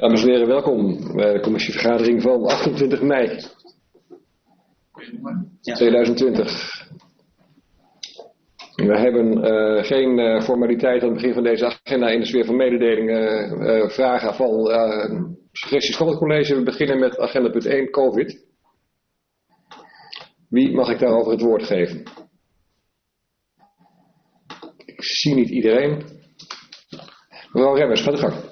Dames en heren, welkom bij de commissievergadering van 28 mei 2020. We hebben geen formaliteit aan het begin van deze agenda in de sfeer van mededelingen, vragen, afval, suggesties van het college. We beginnen met agenda punt 1, COVID. Wie mag ik daarover het woord geven? Ik zie niet iedereen. Mevrouw Remmers, ga de gang.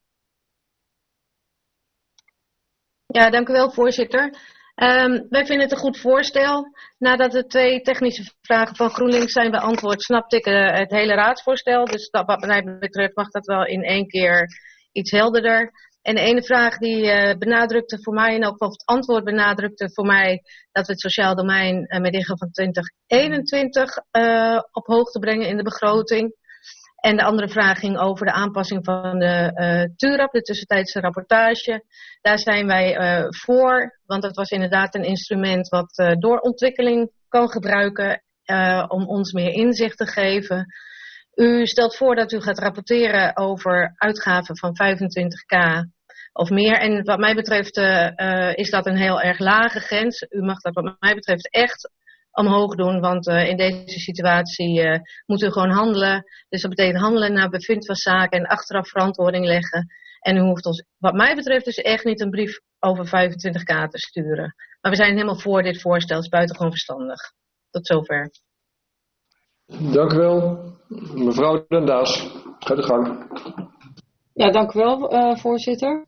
Ja, dank u wel, voorzitter. Wij vinden het een goed voorstel. Nadat de 2 technische vragen van GroenLinks zijn beantwoord, snapte ik het hele raadsvoorstel. Dus wat mij betreft mag dat wel in 1 keer iets helderder. En de ene vraag die benadrukte voor mij, en ook het antwoord benadrukte voor mij, dat we het sociaal domein met ingang van 2021 op hoogte brengen in de begroting. En de andere vraag ging over de aanpassing van de TURAP, de tussentijdse rapportage. Daar zijn wij voor, want dat was inderdaad een instrument wat doorontwikkeling kan gebruiken om ons meer inzicht te geven. U stelt voor dat u gaat rapporteren over uitgaven van 25.000 of meer. En wat mij betreft is dat een heel erg lage grens. U mag dat wat mij betreft echt omhoog doen, want in deze situatie moet u gewoon handelen. Dus dat betekent handelen naar bevind van zaken en achteraf verantwoording leggen. En u hoeft ons, wat mij betreft, dus echt niet een brief over 25.000 te sturen. Maar we zijn helemaal voor dit voorstel, het is buitengewoon verstandig. Tot zover. Dank u wel. Mevrouw Den Daas, ga de gang. Ja, dank u wel, voorzitter.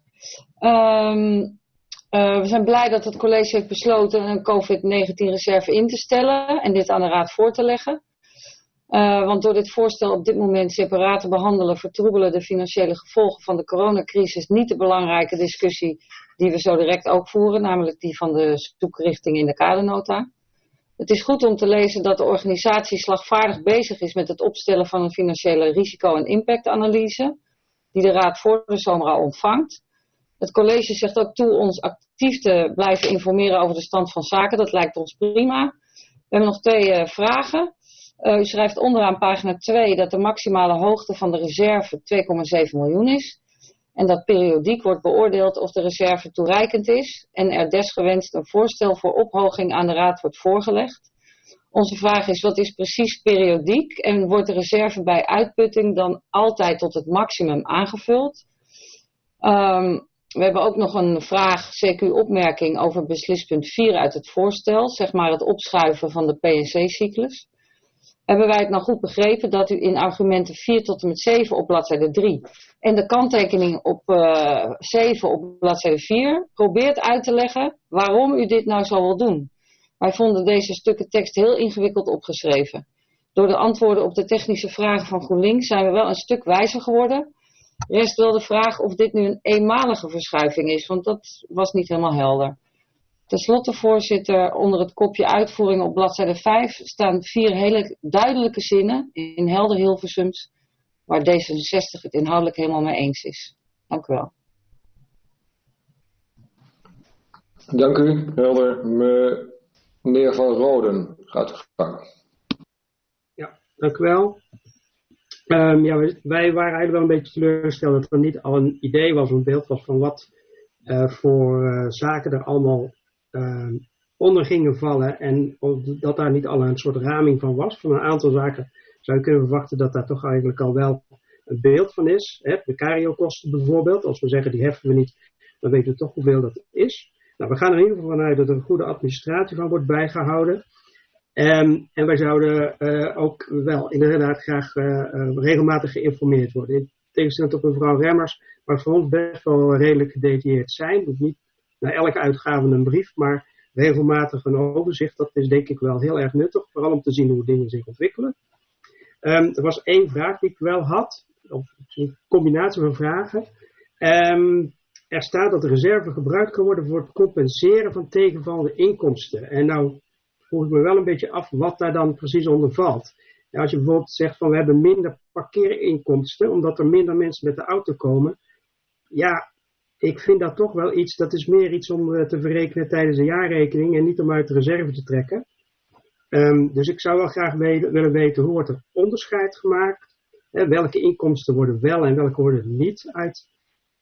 We zijn blij dat het college heeft besloten een COVID-19 reserve in te stellen en dit aan de raad voor te leggen. Want door dit voorstel op dit moment separaat te behandelen vertroebelen de financiële gevolgen van de coronacrisis niet de belangrijke discussie die we zo direct ook voeren, namelijk die van de zoekrichting in de kadernota. Het is goed om te lezen dat de organisatie slagvaardig bezig is met het opstellen van een financiële risico- en impactanalyse, die de raad voor de zomer al ontvangt. Het college zegt ook toe ons actief te blijven informeren over de stand van zaken. Dat lijkt ons prima. We hebben nog 2 vragen. U schrijft onderaan pagina 2 dat de maximale hoogte van de reserve 2,7 miljoen is. En dat periodiek wordt beoordeeld of de reserve toereikend is. En er desgewenst een voorstel voor ophoging aan de raad wordt voorgelegd. Onze vraag is, wat is precies periodiek? En wordt de reserve bij uitputting dan altijd tot het maximum aangevuld? We hebben ook nog een vraag, CQ-opmerking over beslispunt 4 uit het voorstel, zeg maar het opschuiven van de PNC-cyclus. Hebben wij het nou goed begrepen dat u in argumenten 4 tot en met 7 op bladzijde 3 en de kanttekening op 7 op bladzijde 4 probeert uit te leggen waarom u dit nou zo wil doen? Wij vonden deze stukken tekst heel ingewikkeld opgeschreven. Door de antwoorden op de technische vragen van GroenLinks zijn we wel een stuk wijzer geworden. Rest wel de vraag of dit nu een eenmalige verschuiving is, want dat was niet helemaal helder. Ten slotte, voorzitter, onder het kopje uitvoering op bladzijde 5 staan 4 hele duidelijke zinnen in helder Hilversums, waar D66 het inhoudelijk helemaal mee eens is. Dank u wel. Dank u, helder. Meneer Van Roden, gaat de gang. Ja, dank u wel. Wij waren eigenlijk wel een beetje teleurgesteld dat er niet al een idee was, een beeld was van wat voor zaken er allemaal onder gingen vallen en dat daar niet al een soort raming van was. Van een aantal zaken zou je kunnen verwachten dat daar toch eigenlijk al wel een beeld van is. De cariokosten bijvoorbeeld, als we zeggen die heffen we niet, dan weten we toch hoeveel dat is. Nou, we gaan er in ieder geval vanuit dat er een goede administratie van wordt bijgehouden. En wij zouden ook wel inderdaad graag regelmatig geïnformeerd worden. In tegenstelling tot mevrouw Remmers, maar voor ons best wel redelijk gedetailleerd zijn. Dus niet naar elke uitgave een brief, maar regelmatig een overzicht. Dat is denk ik wel heel erg nuttig, vooral om te zien hoe dingen zich ontwikkelen. Er was 1 vraag die ik wel had, of een combinatie van vragen. Er staat dat de reserve gebruikt kan worden voor het compenseren van tegenvallende inkomsten. En nou vroeg ik me wel een beetje af wat daar dan precies onder valt. Ja, als je bijvoorbeeld zegt van we hebben minder parkeerinkomsten omdat er minder mensen met de auto komen. Ja, ik vind dat toch wel iets, dat is meer iets om te verrekenen tijdens de jaarrekening en niet om uit de reserve te trekken. Dus ik zou wel graag willen weten hoe wordt er onderscheid gemaakt. Welke inkomsten worden wel en welke worden niet uit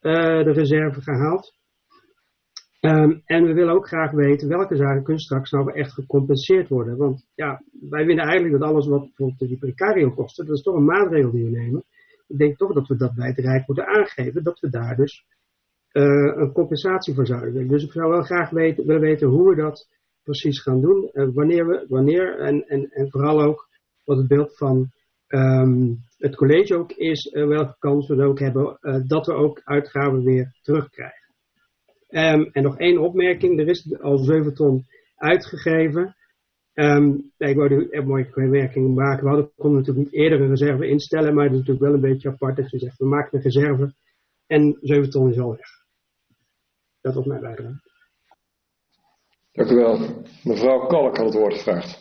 de reserve gehaald. En we willen ook graag weten welke zaken kunnen straks nou echt gecompenseerd worden. Want ja, wij vinden eigenlijk dat alles wat bijvoorbeeld die precario kosten, dat is toch een maatregel die we nemen. Ik denk toch dat we dat bij het Rijk moeten aangeven, dat we daar dus een compensatie voor zouden willen. Dus ik zou wel graag willen weten hoe we dat precies gaan doen. Wanneer en vooral ook wat het beeld van het college ook is, welke kans we ook hebben, dat we ook uitgaven weer terugkrijgen. En nog één opmerking, er is al 7 ton uitgegeven. Ik wou een mooie opmerking maken. We konden natuurlijk niet eerder een reserve instellen, maar het is natuurlijk wel een beetje apart dat je zegt, we maken een reserve en 7 ton is al weg. Dat was mijn bijdrage. Dank u wel. Mevrouw Kalk had het woord gevraagd.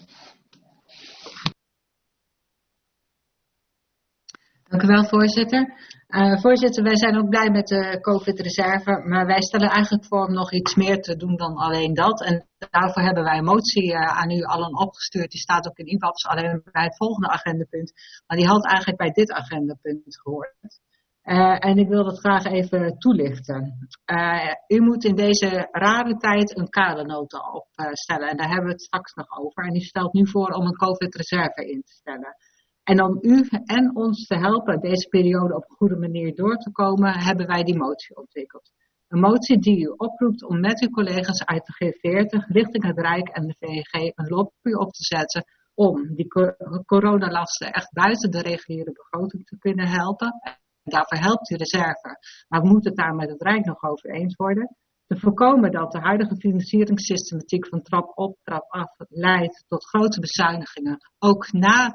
Dank u wel, voorzitter. Voorzitter, wij zijn ook blij met de COVID-reserve, maar wij stellen eigenlijk voor om nog iets meer te doen dan alleen dat. En daarvoor hebben wij een motie aan u allen opgestuurd. Die staat ook in IWAPS, alleen bij het volgende agendapunt. Maar die had eigenlijk bij dit agendapunt gehoord. En ik wil dat graag even toelichten. U moet in deze rare tijd een kadernota opstellen. En daar hebben we het straks nog over. En u stelt nu voor om een COVID-reserve in te stellen. En om u en ons te helpen deze periode op een goede manier door te komen, hebben wij die motie ontwikkeld. Een motie die u oproept om met uw collega's uit de G40 richting het Rijk en de VNG een lobby op te zetten om die coronalasten echt buiten de reguliere begroting te kunnen helpen. Daarvoor helpt die reserve, maar we moeten het daar met het Rijk nog over eens worden. Te voorkomen dat de huidige financieringssystematiek van trap op, trap af leidt tot grote bezuinigingen. Ook na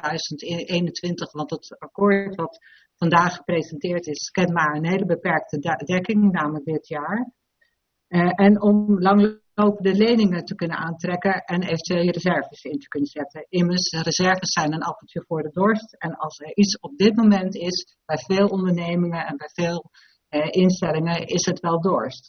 2021, want het akkoord wat vandaag gepresenteerd is, kent maar een hele beperkte dekking, namelijk dit jaar. En om langlopende leningen te kunnen aantrekken en eventueel reserves in te kunnen zetten. Immers, reserves zijn een appeltje voor de dorst. En als er iets op dit moment is, bij veel ondernemingen en bij veel instellingen, is het wel dorst.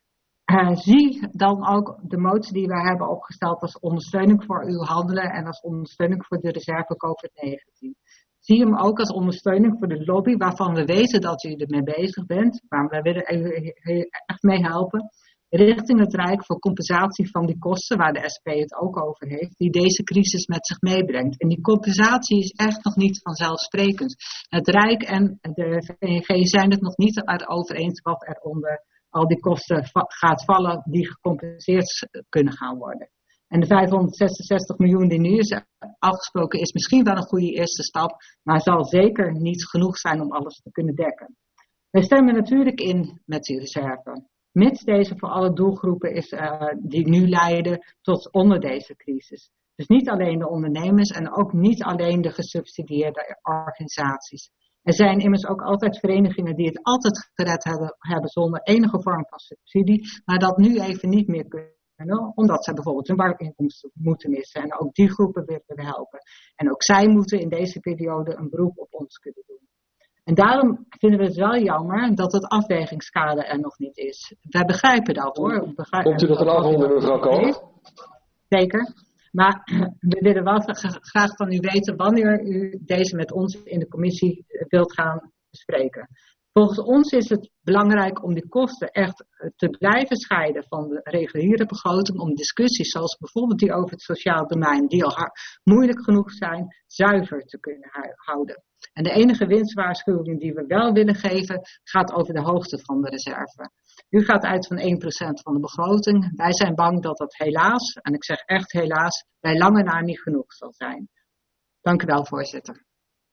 Zie dan ook de motie die wij hebben opgesteld als ondersteuning voor uw handelen en als ondersteuning voor de reserve COVID-19. Zie hem ook als ondersteuning voor de lobby waarvan we weten dat u ermee bezig bent, maar we willen u echt mee helpen. Richting het Rijk voor compensatie van die kosten, waar de SP het ook over heeft, die deze crisis met zich meebrengt. En die compensatie is echt nog niet vanzelfsprekend. Het Rijk en de VNG zijn het nog niet erover eens wat er onder al die kosten gaat vallen die gecompenseerd kunnen gaan worden. En de 566 miljoen die nu is afgesproken is misschien wel een goede eerste stap, maar zal zeker niet genoeg zijn om alles te kunnen dekken. Wij stemmen natuurlijk in met die reserve, mits deze voor alle doelgroepen is die nu leiden tot onder deze crisis. Dus niet alleen de ondernemers en ook niet alleen de gesubsidieerde organisaties. Er zijn immers ook altijd verenigingen die het altijd gered hebben zonder enige vorm van subsidie, maar dat nu even niet meer kunnen, omdat ze bijvoorbeeld hun werkinkomsten moeten missen. En ook die groepen willen we helpen. En ook zij moeten in deze periode een beroep op ons kunnen doen. En daarom vinden we het wel jammer dat het afwegingskader er nog niet is. Wij begrijpen dat hoor. Komt u nog een afronden, mevrouw Kalk? Zeker. Maar we willen wel graag van u weten wanneer u deze met ons in de commissie wilt gaan bespreken. Volgens ons is het belangrijk om die kosten echt te blijven scheiden van de reguliere begroting. Om discussies zoals bijvoorbeeld die over het sociaal domein, die al moeilijk genoeg zijn, zuiver te kunnen houden. En de enige winstwaarschuwing die we wel willen geven gaat over de hoogte van de reserve. U gaat uit van 1% van de begroting. Wij zijn bang dat dat helaas, en ik zeg echt helaas, bij lange na niet genoeg zal zijn. Dank u wel, voorzitter.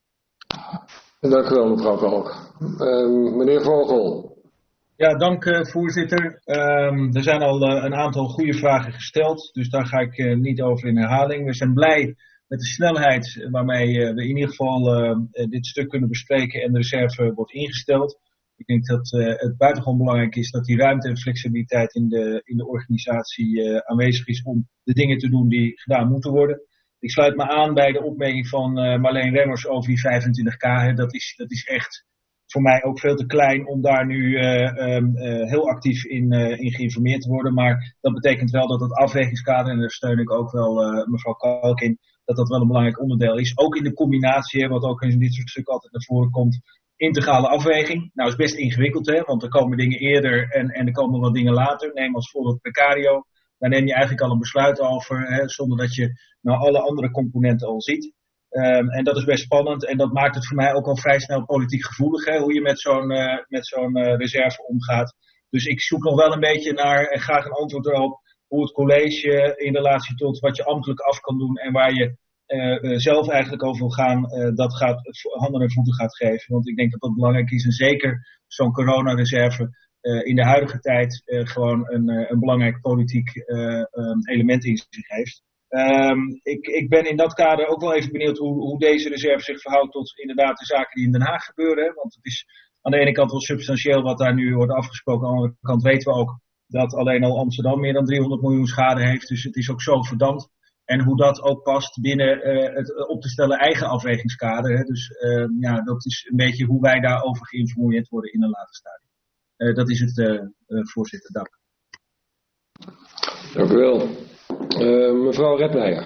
Dank u wel, mevrouw Kalk. Meneer Vogel. Ja, dank voorzitter. Er zijn al een aantal goede vragen gesteld, dus daar ga ik niet over in herhaling. We zijn blij met de snelheid waarmee we in ieder geval dit stuk kunnen bespreken en de reserve wordt ingesteld. Ik denk dat het buitengewoon belangrijk is dat die ruimte en flexibiliteit in de organisatie aanwezig is om de dingen te doen die gedaan moeten worden. Ik sluit me aan bij de opmerking van Marleen Remmers over die 25k. Dat is echt voor mij ook veel te klein om daar nu heel actief in geïnformeerd te worden. Maar dat betekent wel dat het afwegingskader, en daar steun ik ook wel mevrouw Kalk in, dat wel een belangrijk onderdeel is. Ook in de combinatie, wat ook in dit soort stukken altijd naar voren komt, integrale afweging. Nou, is best ingewikkeld, hè, want er komen dingen eerder en er komen wat dingen later. Neem als voorbeeld precario. Daar neem je eigenlijk al een besluit over, hè, zonder dat je alle andere componenten al ziet. En dat is best spannend en dat maakt het voor mij ook al vrij snel politiek gevoelig, hè, hoe je met zo'n reserve omgaat. Dus ik zoek nog wel een beetje naar en graag een antwoord erop hoe het college in relatie tot wat je ambtelijk af kan doen en waar je zelf eigenlijk over wil gaan, dat gaat handen en voeten gaat geven. Want ik denk dat dat belangrijk is en zeker zo'n coronareserve in de huidige tijd gewoon een belangrijk politiek element in zich heeft. Ik ben in dat kader ook wel even benieuwd hoe deze reserve zich verhoudt tot inderdaad de zaken die in Den Haag gebeuren. Hè? Want het is aan de ene kant wel substantieel wat daar nu wordt afgesproken. Aan de andere kant weten we ook dat alleen al Amsterdam meer dan 300 miljoen schade heeft. Dus het is ook zo verdampt. En hoe dat ook past binnen het op te stellen eigen afwegingskader. Hè? Dus dat is een beetje hoe wij daarover geïnformeerd worden in een later stadium. Dat is het, voorzitter. Dank. Dank u wel. Mevrouw Redmeijer.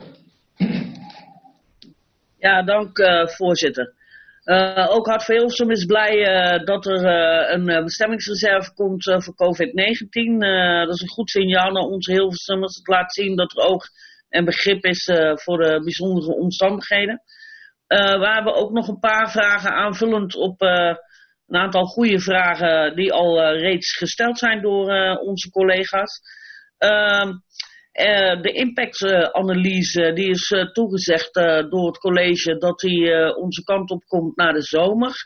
Ja, dank voorzitter. Ook Hart van Hilversum is blij dat er een bestemmingsreserve komt voor COVID-19. Dat is een goed signaal naar onze Hilversummers. Het laat zien dat er oog en begrip is voor de bijzondere omstandigheden. We hebben ook nog een paar vragen aanvullend op een aantal goede vragen die al reeds gesteld zijn door onze collega's. De impactanalyse die is toegezegd door het college dat die onze kant op komt na de zomer.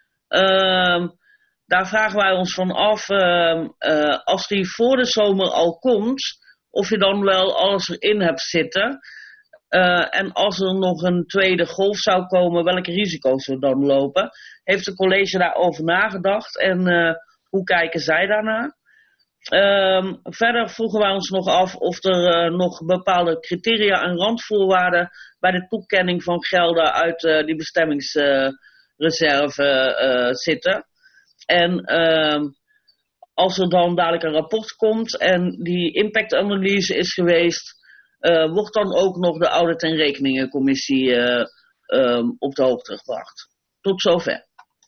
Daar vragen wij ons van af, als die voor de zomer al komt, of je dan wel alles erin hebt zitten. En als er nog een tweede golf zou komen, welke risico's we dan lopen. Heeft het college daarover nagedacht en hoe kijken zij daarnaar? Verder vroegen wij ons nog af of er nog bepaalde criteria en randvoorwaarden bij de toekenning van gelden uit die bestemmingsreserve zitten. En als er dan dadelijk een rapport komt en die impactanalyse is geweest, wordt dan ook nog de audit- en rekeningencommissie op de hoogte gebracht. Tot zover.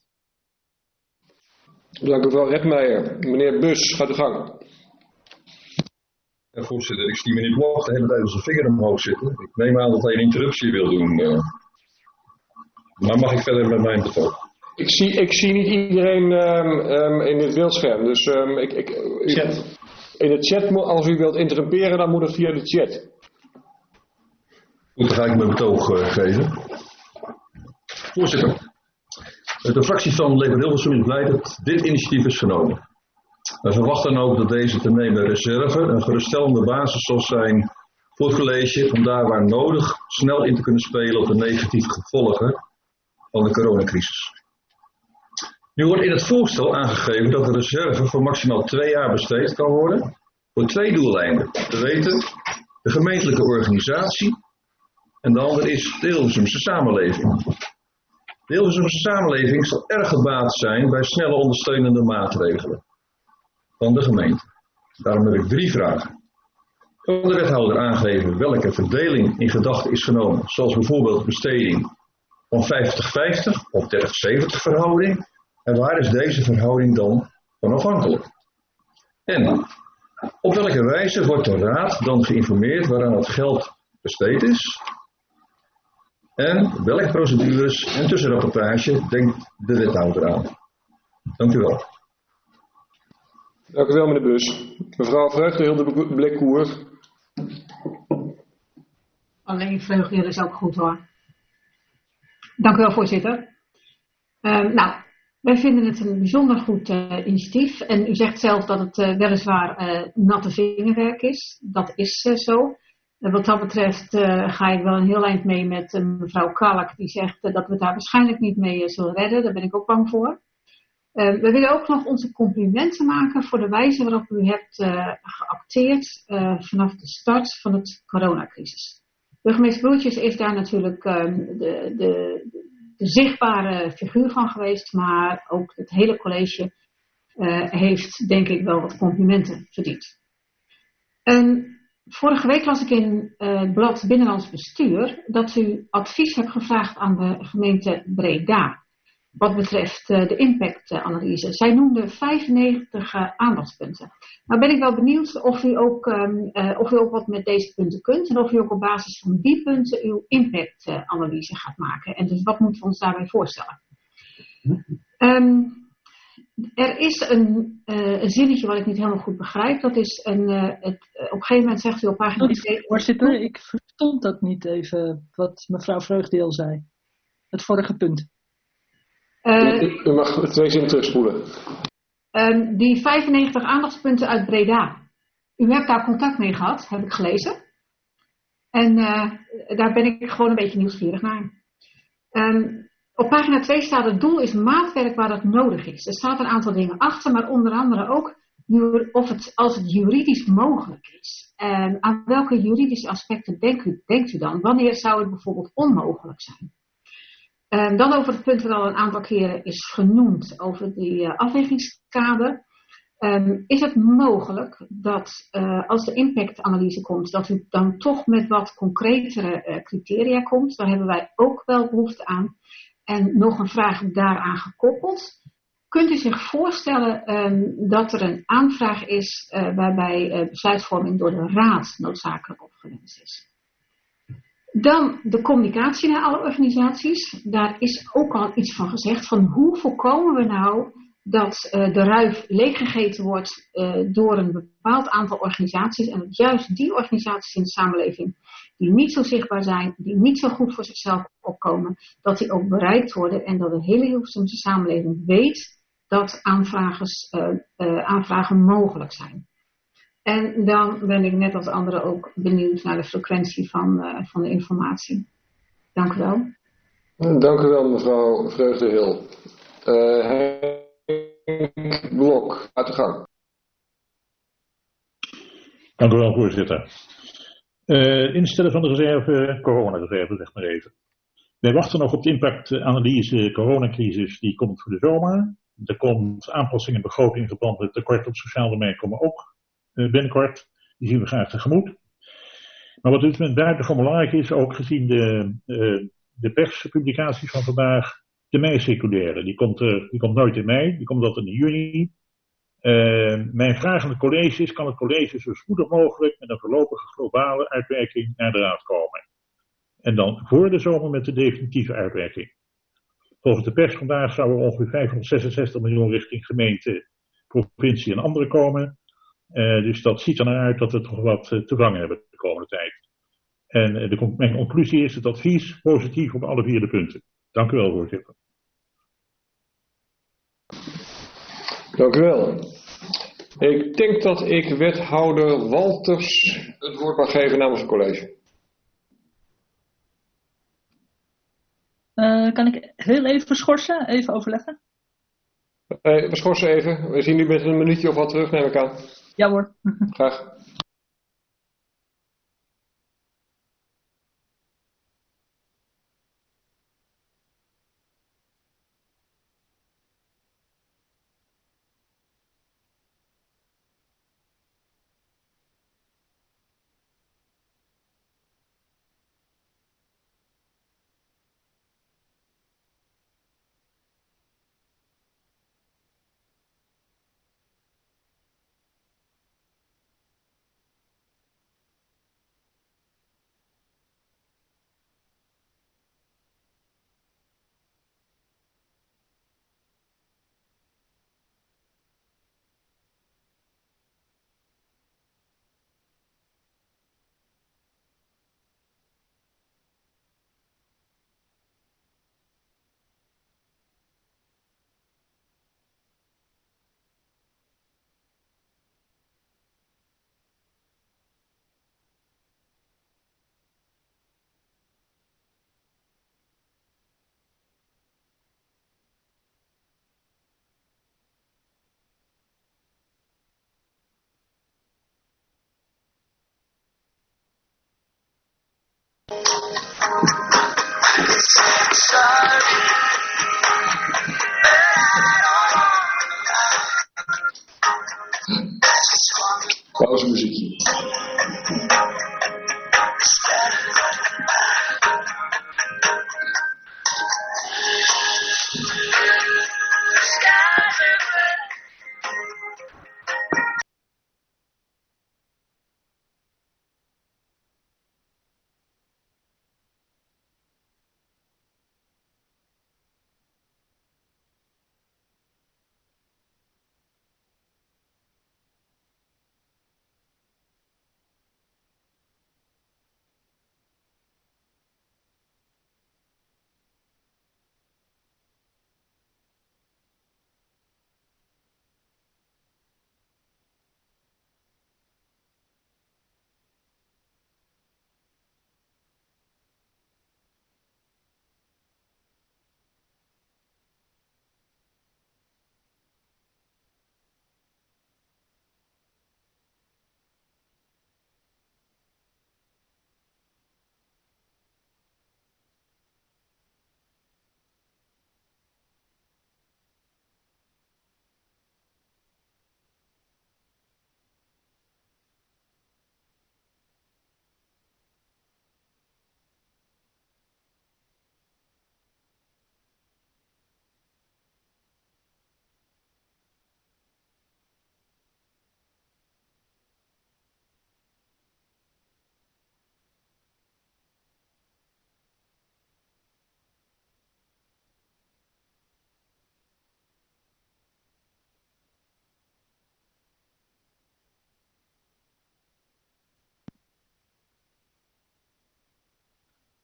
Dank u mevrouw Redmeijer. Meneer Bus, gaat uw gang. Ja, voorzitter, ik zie meneer Blok de hele tijd met zijn vinger omhoog zitten. Ik neem aan dat hij een interruptie wil doen. Maar mag ik verder met mijn betoog? Ik zie niet iedereen in dit beeldscherm. Dus Chat. In de chat, als u wilt interrumperen, dan moet het via de chat. Goed, dan ga ik mijn betoog geven. Voorzitter. De fractie van Leefbaar Hilversum is blij dat dit initiatief is genomen. We verwachten ook dat deze te nemen reserve een geruststellende basis zal zijn voor het college om daar waar nodig snel in te kunnen spelen op de negatieve gevolgen van de coronacrisis. Nu wordt in het voorstel aangegeven dat de reserve voor maximaal 2 jaar besteed kan worden voor 2 doeleinden. Te weten, de gemeentelijke organisatie en de andere is de Hilversumse samenleving. De Hilversumse samenleving zal erg gebaat zijn bij snelle ondersteunende maatregelen van de gemeente. Daarom heb ik 3 vragen. Kan de wethouder aangeven welke verdeling in gedachten is genomen, zoals bijvoorbeeld besteding van 50-50 of 30-70 verhouding? En waar is deze verhouding dan van afhankelijk? En op welke wijze wordt de raad dan geïnformeerd waaraan het geld besteed is? En welke procedures en tussenrapportage denkt de wethouder aan? Dank u wel. Dank u wel, meneer Bus. Mevrouw Vreugdehilde Blikkoer. Alleen Vreugdehilde is ook goed hoor. Dank u wel, voorzitter. Wij vinden het een bijzonder goed initiatief. En u zegt zelf dat het weliswaar natte vingerwerk is. Dat is zo. Wat dat betreft ga ik wel een heel eind mee met mevrouw Kalk. Die zegt dat we het daar waarschijnlijk niet mee zullen redden. Daar ben ik ook bang voor. We willen ook nog onze complimenten maken voor de wijze waarop u hebt geacteerd vanaf de start van het coronacrisis. Burgemeester Broertjes is daar natuurlijk de zichtbare figuur van geweest, maar ook het hele college heeft denk ik wel wat complimenten verdiend. Vorige week las ik in het blad Binnenlands Bestuur dat u advies hebt gevraagd aan de gemeente Breda. wat betreft de impactanalyse. Zij noemde 95 aandachtspunten. Nou ben ik wel benieuwd of u ook wat met deze punten kunt en of u ook op basis van die punten uw impactanalyse gaat maken. En dus wat moeten we ons daarbij voorstellen? Er is een zinnetje wat ik niet helemaal goed begrijp. Dat is op een gegeven moment zegt u op pagina 2... Voorzitter, ik verstond dat niet even wat mevrouw Vreugdeel zei. Het vorige punt. U mag 2 zinnen terugspoelen. Die 95 aandachtspunten uit Breda. U hebt daar contact mee gehad, heb ik gelezen. En daar ben ik gewoon een beetje nieuwsgierig naar. Op pagina 2 staat: het doel is maatwerk waar dat nodig is. Er staat een aantal dingen achter, maar onder andere ook als het juridisch mogelijk is. Aan welke juridische aspecten denkt u dan? Wanneer zou het bijvoorbeeld onmogelijk zijn? Dan over het punt wat al een aantal keren is genoemd, over die afwegingskader. Is het mogelijk dat als de impactanalyse komt, dat u dan toch met wat concretere criteria komt? Daar hebben wij ook wel behoefte aan. En nog een vraag daaraan gekoppeld. Kunt u zich voorstellen dat er een aanvraag is waarbij besluitvorming door de raad noodzakelijk opgewenst is? Dan de communicatie naar alle organisaties. Daar is ook al iets van gezegd. Van hoe voorkomen we nou dat de ruif leeggegeten wordt door een bepaald aantal organisaties. En dat juist die organisaties in de samenleving die niet zo zichtbaar zijn, die niet zo goed voor zichzelf opkomen, dat die ook bereikt worden. En dat de hele Hilversumse samenleving weet dat aanvragen mogelijk zijn. En dan ben ik net als anderen ook benieuwd naar de frequentie van de informatie. Dank u wel. Dank u wel, mevrouw Vreugdehil. Blok, uit de gang. Dank u wel, voorzitter. Instellen van de reserve, coronareserve, zeg maar even. Wij wachten nog op de impactanalyse coronacrisis, die komt voor de zomer. Er komt aanpassingen in begroting in verband met tekort op sociaal domein komen ook binnenkort. Die zien we graag tegemoet. Maar wat dus met buitengewoon belangrijk is, ook gezien de perspublicaties van vandaag, de mei-circulaire. Die komt nooit in mei, die komt altijd in juni. Mijn vraag aan het college is: kan het college zo spoedig mogelijk met een voorlopige globale uitwerking naar de raad komen? En dan voor de zomer met de definitieve uitwerking. Volgens de pers vandaag zou er ongeveer 566 miljoen richting gemeente, provincie en anderen komen. Dus dat ziet er naar uit dat we toch wat te vangen hebben de komende tijd. En mijn conclusie is het advies positief op alle 4 de punten. Dank u wel, voorzitter. Dank u wel. Ik denk dat ik wethouder Walters het woord mag geven namens het college. Kan ik heel even schorsen? Even overleggen? We schorsen even. We zien u met een minuutje of wat terug, neem ik aan. Ja hoor. Graag. Pauzemuziekje.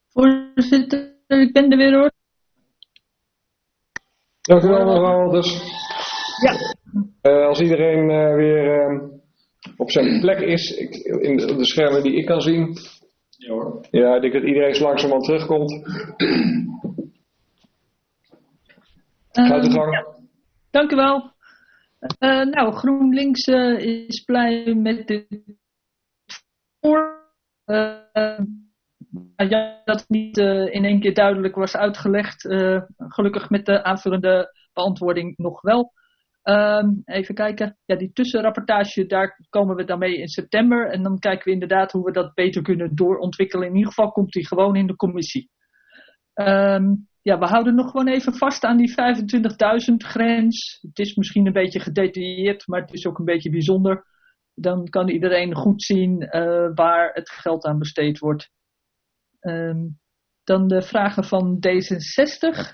Voorzitter, ik ben er weer hoor. Dank u wel, mevrouw Wolters. Ja. Als iedereen weer op zijn plek is, in de schermen die ik kan zien. Ja hoor. Ja, ik denk dat iedereen zo langzamerhand terugkomt. Gaat de gang. Ja. Dank u wel. Nou, GroenLinks is blij met dit voor. Ja, dat het niet in één keer duidelijk was uitgelegd. Gelukkig met de aanvullende beantwoording nog wel. Even kijken. Ja, die tussenrapportage, daar komen we dan mee in september. En dan kijken we inderdaad hoe we dat beter kunnen doorontwikkelen. In ieder geval komt die gewoon in de commissie. Ja, we houden nog gewoon even vast aan die 25.000 grens. Het is misschien een beetje gedetailleerd, maar het is ook een beetje bijzonder. Dan kan iedereen goed zien waar het geld aan besteed wordt. Dan de vragen van D66.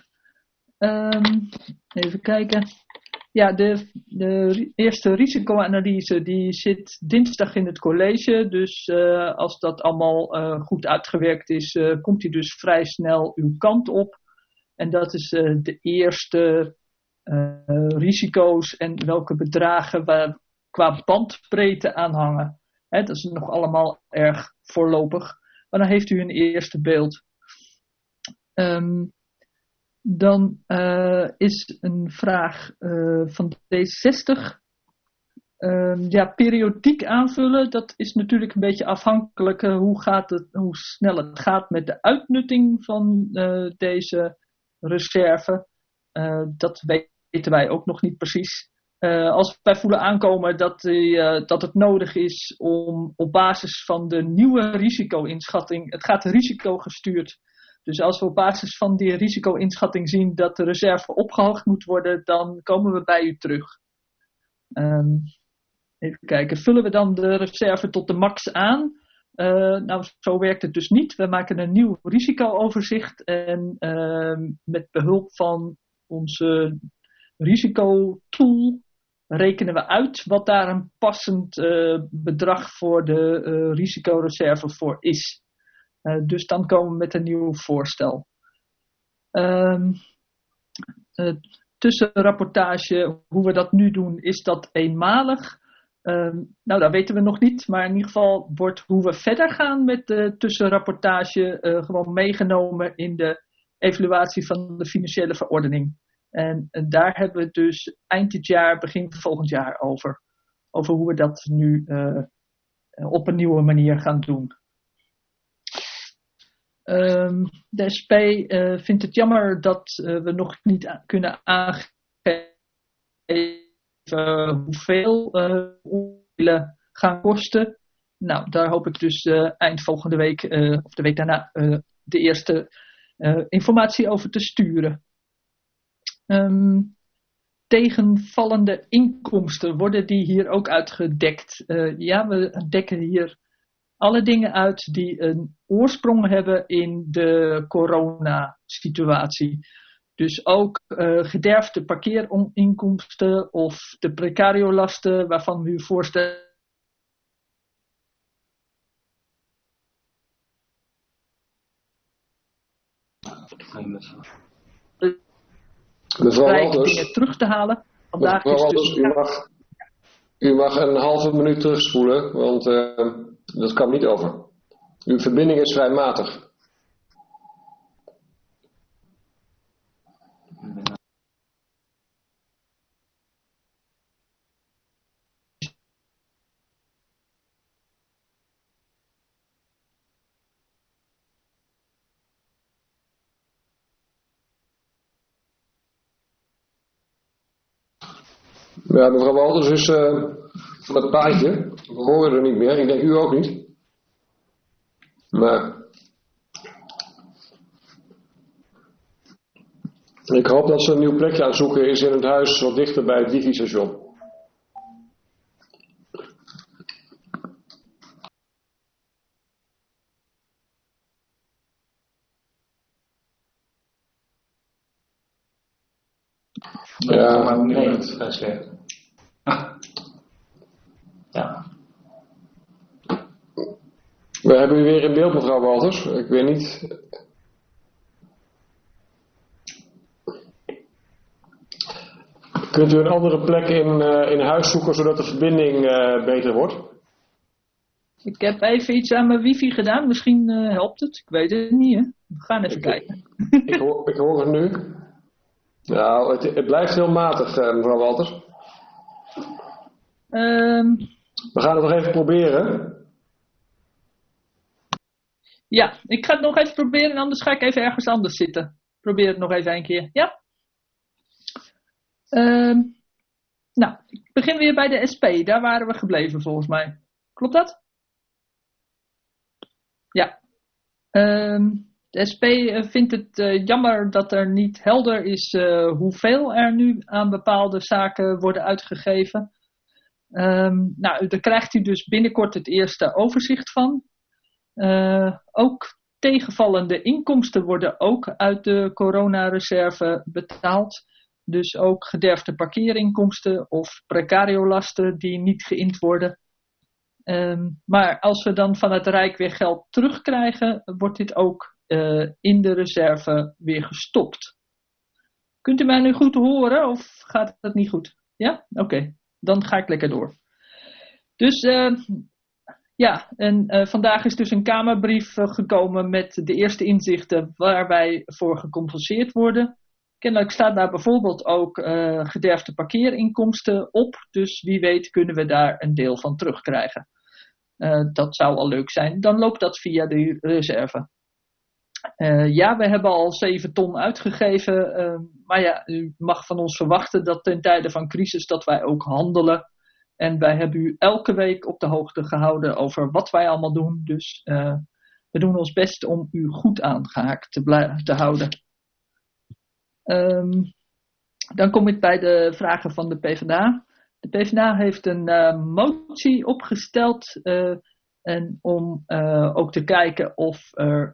Even kijken. Ja, de eerste risicoanalyse die zit dinsdag in het college. Dus als dat allemaal goed uitgewerkt is, komt die dus vrij snel uw kant op. En dat is de eerste risico's en welke bedragen we qua bandbreedte aan hangen. Dat is nog allemaal erg voorlopig. Maar dan heeft u een eerste beeld. Dan is een vraag van D60. Ja, periodiek aanvullen, dat is natuurlijk een beetje afhankelijk hoe snel het gaat met de uitnutting van deze reserve. Dat weten wij ook nog niet precies. Als wij voelen aankomen dat het nodig is om op basis van de nieuwe risico-inschatting, het gaat risicogestuurd. Dus als we op basis van die risico-inschatting zien dat de reserve opgehoogd moet worden, dan komen we bij u terug. Even kijken, vullen we dan de reserve tot de max aan? Nou, zo werkt het dus niet. We maken een nieuw risicooverzicht en met behulp van onze risicotool rekenen we uit wat daar een passend bedrag voor de risicoreserve voor is. Dus dan komen we met een nieuw voorstel. Tussenrapportage, hoe we dat nu doen, is dat eenmalig? Nou, dat weten we nog niet. Maar in ieder geval wordt hoe we verder gaan met de tussenrapportage gewoon meegenomen in de evaluatie van de financiële verordening. En daar hebben we het dus eind dit jaar, begin volgend jaar over. Over hoe we dat nu op een nieuwe manier gaan doen. De SP vindt het jammer dat we nog niet kunnen aangeven hoeveel oordelen gaan kosten. Nou, daar hoop ik dus eind volgende week of de week daarna de eerste informatie over te sturen. Tegenvallende inkomsten, worden die hier ook uitgedekt? Ja, we dekken hier alle dingen uit die een oorsprong hebben in de coronasituatie. Dus ook gederfde parkeerinkomsten of de precariolasten waarvan we u voorstellen. Mevrouw Wolters, dingen terug te halen. Vandaag mevrouw is Wolters, dus... u mag een halve minuut terugspoelen, want dat kan niet over. Uw verbinding is vrij matig. Ja, mevrouw Wolters is van het paadje. We horen er niet meer. Ik denk u ook niet. Maar ik hoop dat ze een nieuw plekje aan het zoeken is in het huis wat dichter bij het wifi-station. Ja, nee, het gaat slecht. Ja. We hebben u weer in beeld, mevrouw Wolters. Ik weet niet Kunt u een andere plek in huis zoeken zodat de verbinding beter wordt? Ik heb even iets aan mijn wifi gedaan. Misschien helpt het. Ik weet het niet. Hè? We gaan even kijken. Ik hoor het nu. Nou, het blijft heel matig, mevrouw Walters. We gaan het nog even proberen. Ja, ik ga het nog even proberen en anders ga ik even ergens anders zitten. Probeer het nog even een keer. Ja? Nou, ik begin weer bij de SP. Daar waren we gebleven volgens mij. Klopt dat? Ja. De SP vindt het jammer dat er niet helder is hoeveel er nu aan bepaalde zaken worden uitgegeven. Nou, daar krijgt u dus binnenkort het eerste overzicht van. Ook tegenvallende inkomsten worden ook uit de coronareserve betaald. Dus ook gederfde parkeerinkomsten of precariolasten die niet geïnd worden. Maar als we dan van het Rijk weer geld terugkrijgen, wordt dit ook in de reserve weer gestopt. Kunt u mij nu goed horen of gaat het niet goed? Ja? Oké, dan ga ik lekker door. Dus vandaag is dus een Kamerbrief gekomen met de eerste inzichten waarbij voor gecompenseerd worden. Kennelijk staat daar bijvoorbeeld ook gederfde parkeerinkomsten op. Dus wie weet kunnen we daar een deel van terugkrijgen. Dat zou al leuk zijn. Dan loopt dat via de reserve. Ja, we hebben al 7 ton uitgegeven. Maar ja, u mag van ons verwachten dat ten tijde van crisis dat wij ook handelen. En wij hebben u elke week op de hoogte gehouden over wat wij allemaal doen. Dus we doen ons best om u goed aangehaakt te houden. Dan kom ik bij de vragen van de PvdA. De PvdA heeft een motie opgesteld en om ook te kijken of er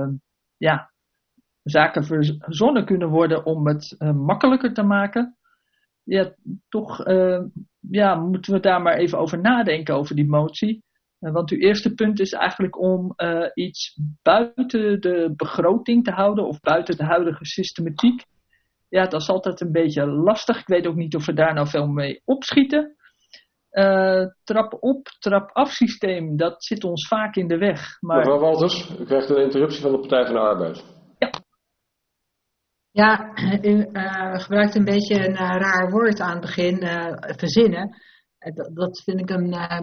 zaken verzonnen kunnen worden om het makkelijker te maken. Ja, toch moeten we daar maar even over nadenken over die motie. Want uw eerste punt is eigenlijk om iets buiten de begroting te houden of buiten de huidige systematiek. Ja, dat is altijd een beetje lastig. Ik weet ook niet of we daar nou veel mee opschieten. Trap op, trap af systeem, dat zit ons vaak in de weg. Maar... Mevrouw Walters, u krijgt een interruptie van de Partij van de Arbeid. Ja, u gebruikt een beetje een raar woord aan het begin, verzinnen. Dat vind ik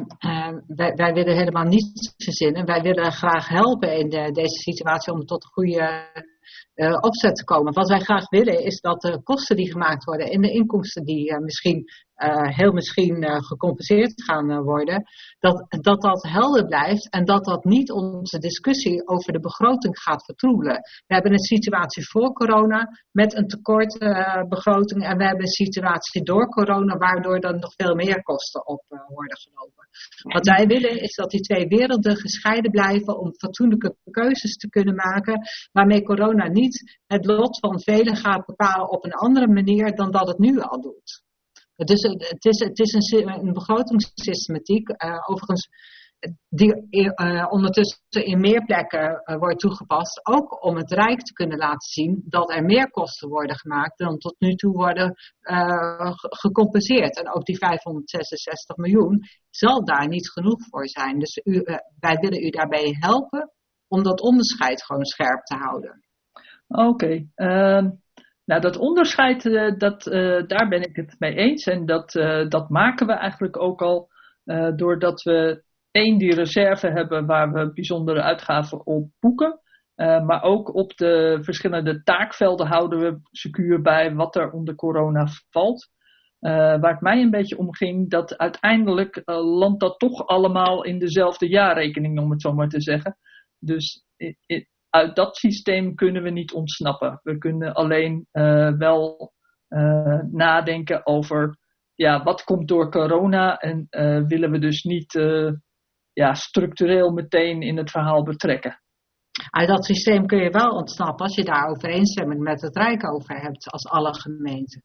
wij willen helemaal niet verzinnen. Wij willen graag helpen in deze situatie om tot een goede opzet te komen. Wat wij graag willen is dat de kosten die gemaakt worden en de inkomsten die heel misschien gecompenseerd gaan worden, dat helder blijft en dat niet onze discussie over de begroting gaat vertroebelen. We hebben een situatie voor corona met een tekort begroting en we hebben een situatie door corona waardoor er nog veel meer kosten op worden gelopen. Wat wij willen is dat die twee werelden gescheiden blijven om fatsoenlijke keuzes te kunnen maken, waarmee corona niet het lot van velen gaat bepalen op een andere manier dan dat het nu al doet. Dus het is een begrotingssystematiek, overigens, die ondertussen in meer plekken wordt toegepast, ook om het Rijk te kunnen laten zien dat er meer kosten worden gemaakt dan tot nu toe worden gecompenseerd. En ook die 566 miljoen zal daar niet genoeg voor zijn. Dus wij willen u daarbij helpen om dat onderscheid gewoon scherp te houden. Oké. Nou, dat onderscheid, daar ben ik het mee eens. En dat maken we eigenlijk ook al doordat we die reserve hebben waar we bijzondere uitgaven op boeken. Maar ook op de verschillende taakvelden houden we secuur bij wat er onder corona valt. Waar het mij een beetje om ging, dat uiteindelijk landt dat toch allemaal in dezelfde jaarrekening, om het zo maar te zeggen. Dus uit dat systeem kunnen we niet ontsnappen. We kunnen alleen wel nadenken over wat komt door corona en willen we dus niet structureel meteen in het verhaal betrekken. Uit dat systeem kun je wel ontsnappen als je daar overeenstemming met het Rijk over hebt als alle gemeenten.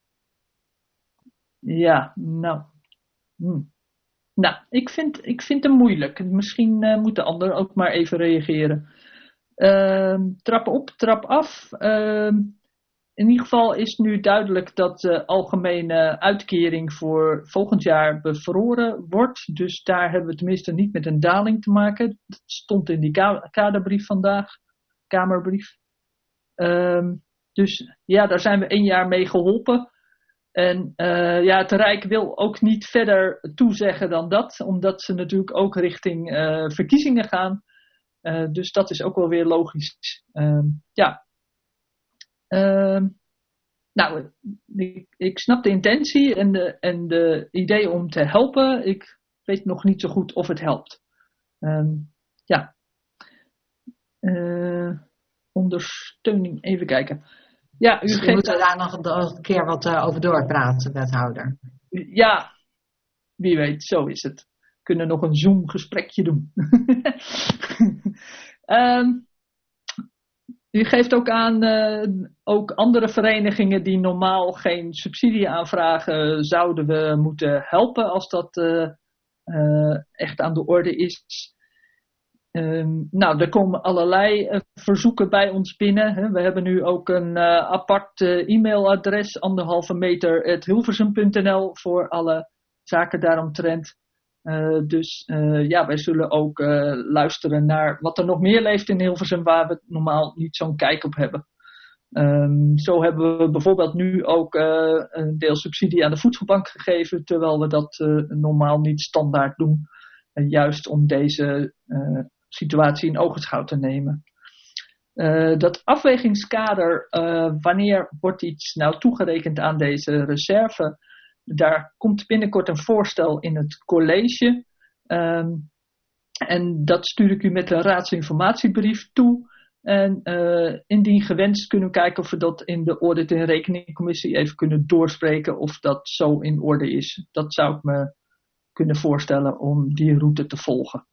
Ja, nou. Nou, ik vind het moeilijk. Misschien moet de ander ook maar even reageren. Trap op, trap af. in ieder geval is nu duidelijk dat de algemene uitkering voor volgend jaar bevroren wordt. Dus daar hebben we tenminste niet met een daling te maken. Dat stond in die kaderbrief vandaag, kamerbrief. Dus ja, daar zijn we 1 jaar mee geholpen. En het Rijk wil ook niet verder toezeggen dan dat, omdat ze natuurlijk ook richting verkiezingen gaan. Dus dat is ook wel weer logisch. Ik snap de intentie en de idee om te helpen. Ik weet nog niet zo goed of het helpt. Ondersteuning, even kijken. Ja, Misschien moeten we daar nog een keer wat over doorpraten, wethouder. Ja, wie weet, zo is het. We kunnen nog een Zoom-gesprekje doen. U geeft ook aan, ook andere verenigingen die normaal geen subsidie aanvragen, zouden we moeten helpen als dat echt aan de orde is. Er komen allerlei verzoeken bij ons binnen. Hè. We hebben nu ook een apart e-mailadres, 1,5 meter @hilversum.nl voor alle zaken daaromtrent. Wij zullen ook luisteren naar wat er nog meer leeft in Hilversum, waar we normaal niet zo'n kijk op hebben. Zo hebben we bijvoorbeeld nu ook een deel subsidie aan de voedselbank gegeven, terwijl we dat normaal niet standaard doen. Juist om deze situatie in ogenschouw te nemen. Dat afwegingskader, wanneer wordt iets nou toegerekend aan deze reserve? Daar komt binnenkort een voorstel in het college. En dat stuur ik u met een raadsinformatiebrief toe. En indien gewenst kunnen we kijken of we dat in de audit- en rekeningcommissie even kunnen doorspreken of dat zo in orde is. Dat zou ik me kunnen voorstellen om die route te volgen.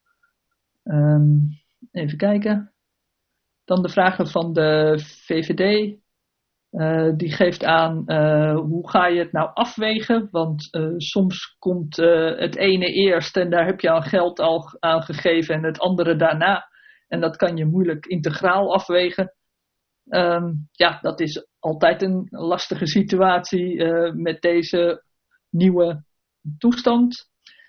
Even kijken. Dan de vragen van de VVD. Die geeft aan hoe ga je het nou afwegen, want soms komt het ene eerst en daar heb je al geld al aan gegeven en het andere daarna. En dat kan je moeilijk integraal afwegen. Dat is altijd een lastige situatie met deze nieuwe toestand.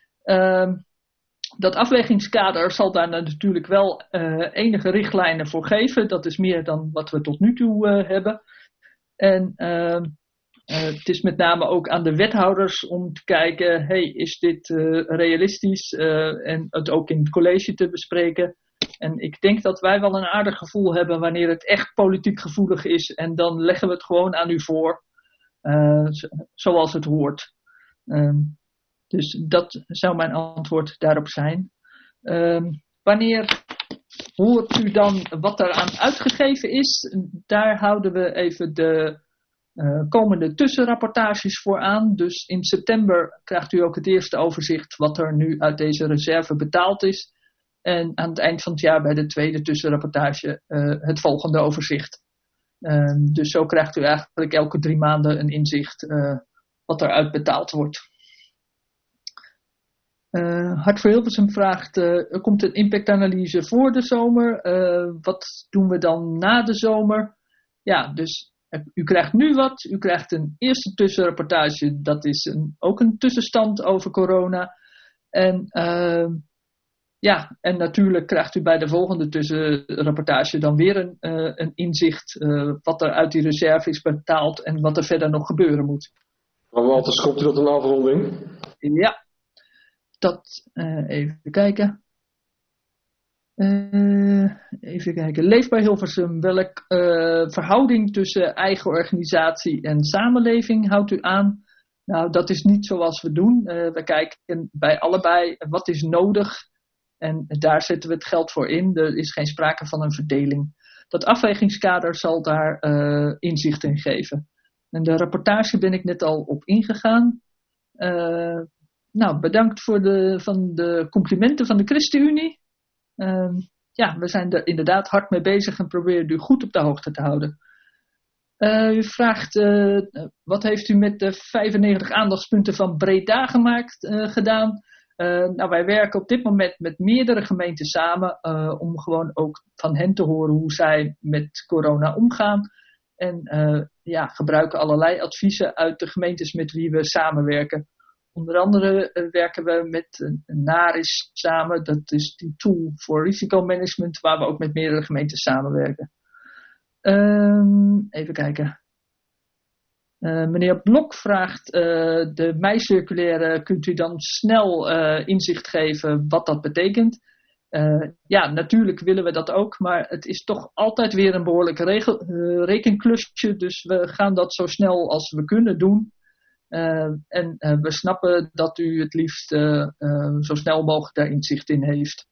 Dat afwegingskader zal daar natuurlijk wel enige richtlijnen voor geven. Dat is meer dan wat we tot nu toe hebben. En het is met name ook aan de wethouders om te kijken, is dit realistisch? En het ook in het college te bespreken. En ik denk dat wij wel een aardig gevoel hebben wanneer het echt politiek gevoelig is. En dan leggen we het gewoon aan u voor, zoals het hoort. Dus dat zou mijn antwoord daarop zijn. Wanneer hoort u dan wat er aan uitgegeven is? Daar houden we even de komende tussenrapportages voor aan. Dus in september krijgt u ook het eerste overzicht wat er nu uit deze reserve betaald is. En aan het eind van het jaar bij de tweede tussenrapportage het volgende overzicht. Dus zo krijgt u eigenlijk elke 3 maanden een inzicht wat er uitbetaald wordt. Hart voor Hilversum vraagt, er komt een impactanalyse voor de zomer. Wat doen we dan na de zomer? Ja, dus u krijgt nu wat. U krijgt een eerste tussenrapportage. Dat is ook een tussenstand over corona. En natuurlijk krijgt u bij de volgende tussenrapportage dan weer een inzicht wat er uit die reserve is betaald en wat er verder nog gebeuren moet. Maar Walter, schopt u dat een afronding? Ja. Dat, even kijken. Leefbaar Hilversum, welk verhouding tussen eigen organisatie en samenleving houdt u aan? Nou, dat is niet zoals we doen. We kijken bij allebei wat is nodig en daar zetten we het geld voor in. Er is geen sprake van een verdeling. Dat afwegingskader zal daar inzicht in geven. En de rapportage ben ik net al op ingegaan. Bedankt voor de complimenten van de ChristenUnie. We zijn er inderdaad hard mee bezig en proberen u goed op de hoogte te houden. U vraagt, wat heeft u met de 95 aandachtspunten van Breda gedaan? Wij werken op dit moment met meerdere gemeenten samen om gewoon ook van hen te horen hoe zij met corona omgaan. En gebruiken allerlei adviezen uit de gemeentes met wie we samenwerken. Onder andere werken we met NARIS samen. Dat is die tool voor risicomanagement waar we ook met meerdere gemeentes samenwerken. Even kijken. Meneer Blok vraagt, de mei-circulaire, kunt u dan snel inzicht geven wat dat betekent? Natuurlijk willen we dat ook, maar het is toch altijd weer een behoorlijk rekenklusje. Dus we gaan dat zo snel als we kunnen doen. We snappen dat u het liefst zo snel mogelijk daar inzicht in heeft.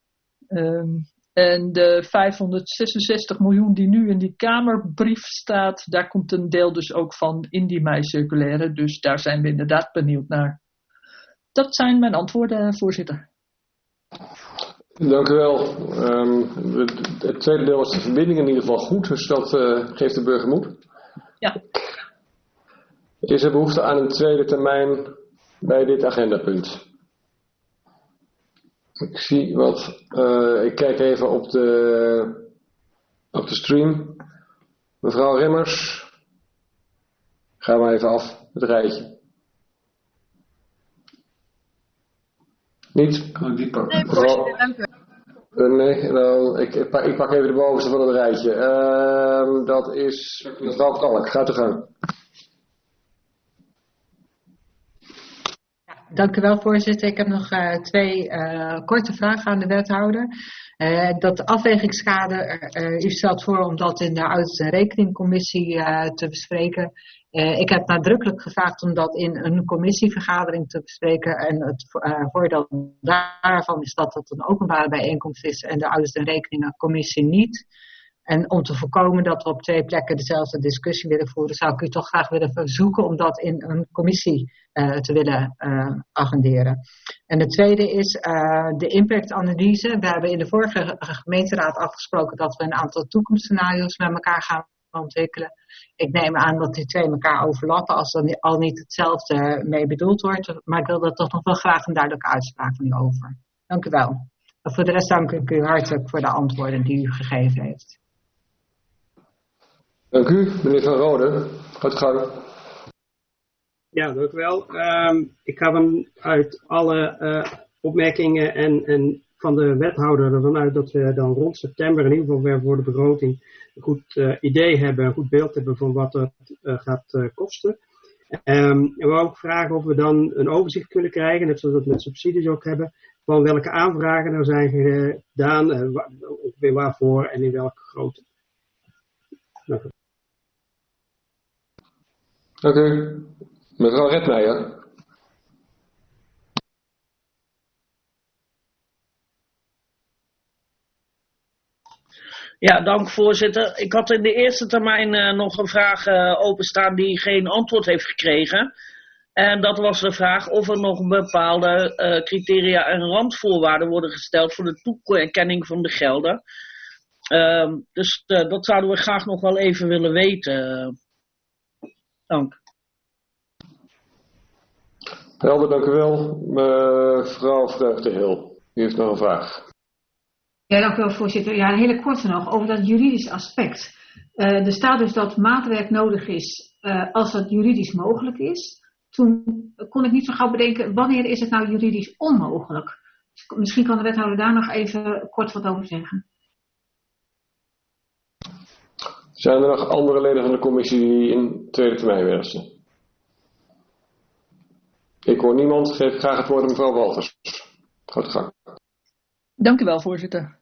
En de 566 miljoen die nu in die Kamerbrief staat, daar komt een deel dus ook van in die mei-circulaire. Dus daar zijn we inderdaad benieuwd naar. Dat zijn mijn antwoorden, voorzitter. Dank u wel. Het tweede deel was de verbinding in ieder geval goed, dus dat geeft de burger moed. Ja. Is er behoefte aan een tweede termijn bij dit agendapunt? Ik zie wat. Ik kijk even op de stream. Mevrouw Remmers. Ga maar even af, het rijtje. Niet? Kan ik die pakken? Nee, voorzitter, dank u wel. Nee, nou, ik pak even de bovenste van het rijtje. Dat is mevrouw Kalk. Gaat u gang. Dank u wel, voorzitter. Ik heb nog 2 korte vragen aan de wethouder. Dat afwegingskader, u stelt voor om dat in de Audit- en Rekeningcommissie te bespreken. Ik heb nadrukkelijk gevraagd om dat in een commissievergadering te bespreken. En het voordeel daarvan is dat het een openbare bijeenkomst is en de Audit- en Rekeningencommissie niet. En om te voorkomen dat we op 2 plekken dezelfde discussie willen voeren, zou ik u toch graag willen verzoeken om dat in een commissie te willen agenderen. En het tweede is de impactanalyse. We hebben in de vorige gemeenteraad afgesproken dat we een aantal toekomstscenario's met elkaar gaan ontwikkelen. Ik neem aan dat die 2 elkaar overlappen als er al niet hetzelfde mee bedoeld wordt. Maar ik wil er toch nog wel graag een duidelijke uitspraak van u over. Dank u wel. En voor de rest dank ik u hartelijk voor de antwoorden die u gegeven heeft. Dank u, meneer Van Rode. Gaat u gang. Ja, dank u wel. Ik ga uit alle opmerkingen en van de wethouder ervan uit dat we dan rond september in ieder geval weer voor de begroting een goed idee hebben, een goed beeld hebben van wat het gaat kosten. En we ook vragen of we dan een overzicht kunnen krijgen, net zoals we het met subsidies ook hebben, van welke aanvragen er zijn gedaan, ongeveer waarvoor en in welke grootte. Dank u. Dank u. Mevrouw Redmeijer. Ja, dank voorzitter. Ik had in de eerste termijn nog een vraag openstaan die geen antwoord heeft gekregen. En dat was de vraag of er nog bepaalde criteria en randvoorwaarden worden gesteld voor de toekenning van de gelden. Dus dat zouden we graag nog wel even willen weten. Dank. Helder, dank u wel. Mevrouw Vreugdehil, u heeft nog een vraag. Ja, dank u wel, voorzitter. Ja, een hele korte nog over dat juridisch aspect. Er staat dus dat maatwerk nodig is als dat juridisch mogelijk is. Toen kon ik niet zo gauw bedenken, wanneer is het nou juridisch onmogelijk? Dus misschien kan de wethouder daar nog even kort wat over zeggen. Zijn er nog andere leden van de commissie die in tweede termijn wensen? Ik hoor niemand. Geef graag het woord aan mevrouw Walters. Gaat gang. Dank u wel, voorzitter.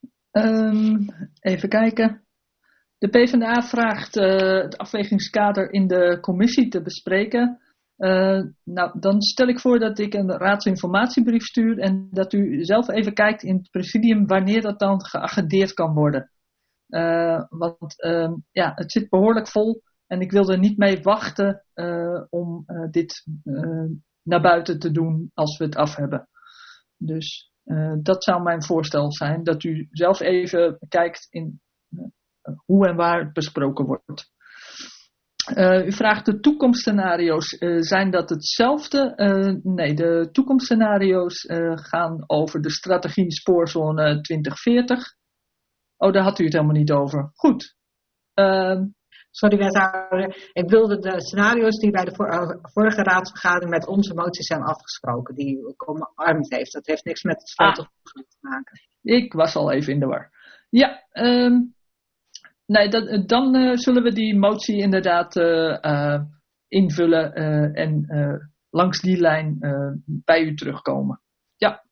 Even kijken. De PvdA vraagt het afwegingskader in de commissie te bespreken. Dan stel ik voor dat ik een raadsinformatiebrief stuur en dat u zelf even kijkt in het presidium wanneer dat dan geagendeerd kan worden. Want het zit behoorlijk vol en ik wil er niet mee wachten om dit naar buiten te doen als we het af hebben. Dus dat zou mijn voorstel zijn, dat u zelf even kijkt in hoe en waar het besproken wordt. U vraagt de toekomstscenario's, zijn dat hetzelfde? Nee, de toekomstscenario's gaan over de strategie Spoorzone 2040. Oh, daar had u het helemaal niet over. Goed. Sorry wethouder, ik wilde de scenario's die bij de vorige raadsvergadering met onze moties zijn afgesproken, die ik omarmd heeft. Dat heeft niks met het sleutelgeluk te maken. Ik was al even in de war. Ja, nee, dan zullen we die motie inderdaad invullen en langs die lijn bij u terugkomen. Ja,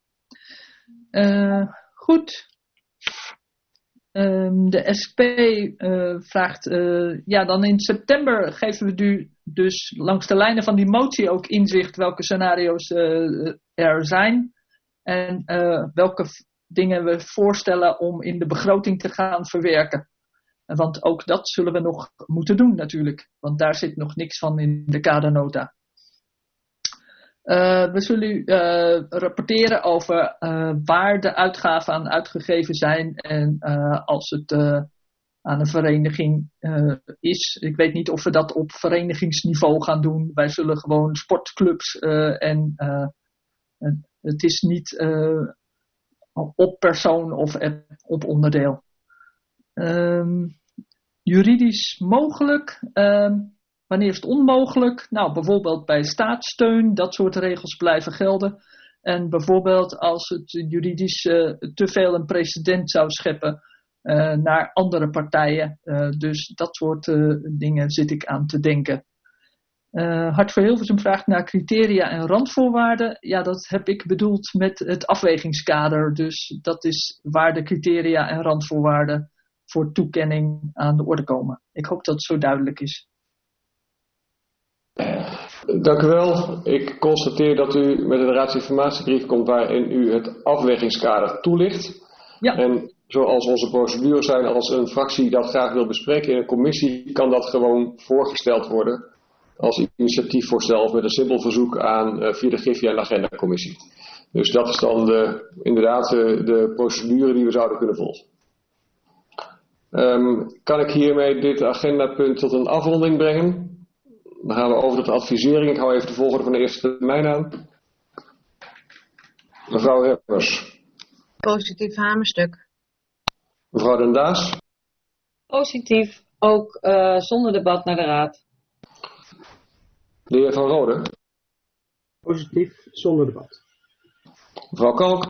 goed. De SP vraagt, dan in september geven we u dus langs de lijnen van die motie ook inzicht welke scenario's er zijn en welke dingen we voorstellen om in de begroting te gaan verwerken. Want ook dat zullen we nog moeten doen natuurlijk, want daar zit nog niks van in de kadernota. We zullen u rapporteren over waar de uitgaven aan uitgegeven zijn en als het aan een vereniging is. Ik weet niet of we dat op verenigingsniveau gaan doen. Wij zullen gewoon sportclubs en het is niet op persoon of op onderdeel. Juridisch mogelijk. Wanneer is het onmogelijk? Nou, bijvoorbeeld bij staatssteun, dat soort regels blijven gelden. En bijvoorbeeld als het juridisch te veel een precedent zou scheppen naar andere partijen. Dus dat soort dingen zit ik aan te denken. Hart voor Hilversum vraagt naar criteria en randvoorwaarden. Ja, dat heb ik bedoeld met het afwegingskader. Dus dat is waar de criteria en randvoorwaarden voor toekenning aan de orde komen. Ik hoop dat het zo duidelijk is. Dank u wel. Ik constateer dat u met een raadsinformatiebrief komt waarin u het afwegingskader toelicht. Ja. En zoals onze procedures zijn, als een fractie dat graag wil bespreken in een commissie, kan dat gewoon voorgesteld worden als initiatiefvoorstel of met een simpel verzoek aan via de Griffie en de agendacommissie. Dus dat is dan inderdaad de procedure die we zouden kunnen volgen. Kan ik hiermee dit agendapunt tot een afronding brengen? Dan gaan we over tot de advisering. Ik hou even de volgorde van de eerste termijn aan. Mevrouw Remmers. Positief hamerstuk. Mevrouw Den Daas. Positief, ook zonder debat naar de raad. De heer Van Rode. Positief, zonder debat. Mevrouw Kalk.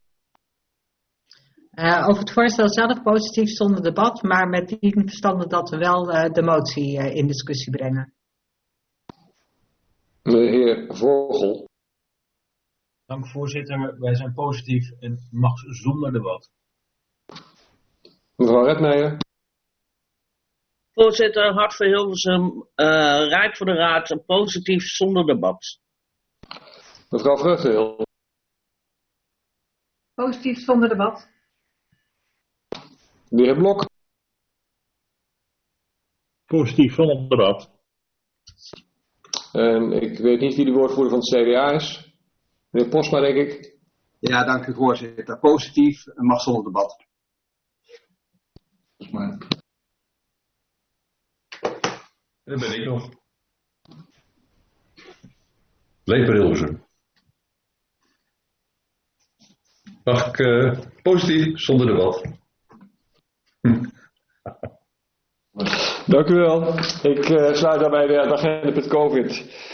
Over het voorstel zelf positief zonder debat, maar met die verstande dat we wel de motie in discussie brengen. De heer Vogel. Dank voorzitter, wij zijn positief en mag zonder debat. Mevrouw Redmeijer. Voorzitter, Hart voor Hilversum, Rijk voor de Raad, positief zonder debat. Mevrouw Vreugdehil. Positief zonder debat. De heer Blok. Positief zonder debat. En ik weet niet wie de woordvoerder van het CDA is. Meneer Postma, denk ik. Ja, dank u voorzitter. Positief en mag zonder debat. Dat ben ik nog. Leper Hilversum. Mag ik positief zonder debat? Dank u wel. Ik sluit daarbij de agenda met COVID.